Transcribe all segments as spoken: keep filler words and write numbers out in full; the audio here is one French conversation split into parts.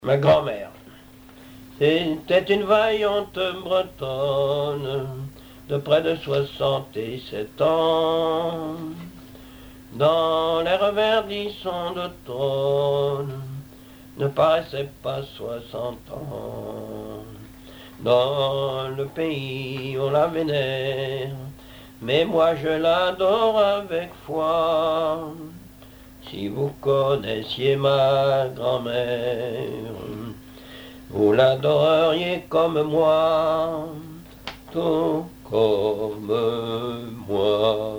Ma grand-mère, c'était une vaillante bretonne de près de soixante-sept ans. Dans les reverdissants d'automne, ne paraissait pas soixante ans. Dans le pays on la vénère, mais moi je l'adore avec foi. Si vous connaissiez ma grand-mère, vous l'adoreriez comme moi, tout comme moi.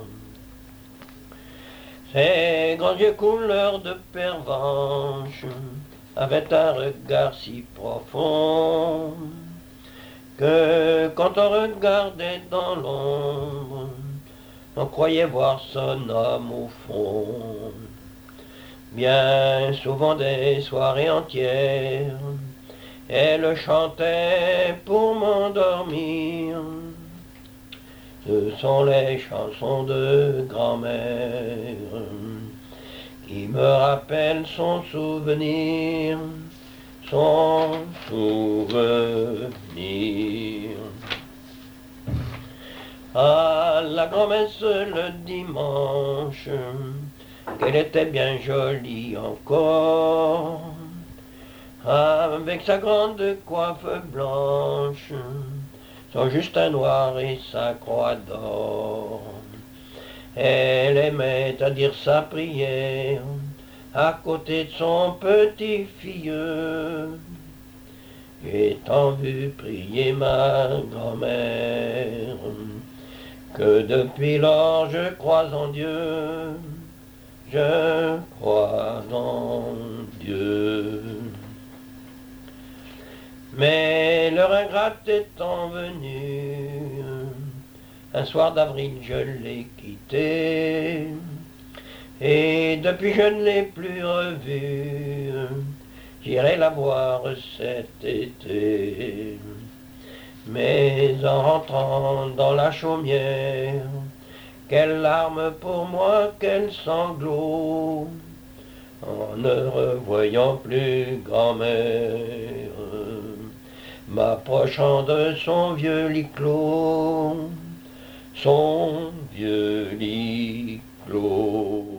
Ses grands yeux couleur de pervenche avaient un regard si profond que quand on regardait dans l'ombre, on croyait voir son homme au fond. Bien souvent des soirées entières, elle chantait pour m'endormir. Ce sont les chansons de grand-mère qui me rappellent son souvenir, son souvenir. À la grand-messe le dimanche, qu'elle était bien jolie encore, avec sa grande coiffe blanche, son Justin noir et sa croix d'or. Elle aimait à dire sa prière à côté de son petit filleul. J'ai tant vu prier ma grand-mère que depuis lors je crois en Dieu, je crois en Dieu. Mais l'heure ingrate étant venue, un soir d'avril je l'ai quittée, et depuis je ne l'ai plus revue. J'irai la voir cet été. Mais en rentrant dans la chaumière, quelles larmes pour moi, quels sanglots, en ne revoyant plus grand-mère, m'approchant de son vieux lit clos, son vieux lit clos.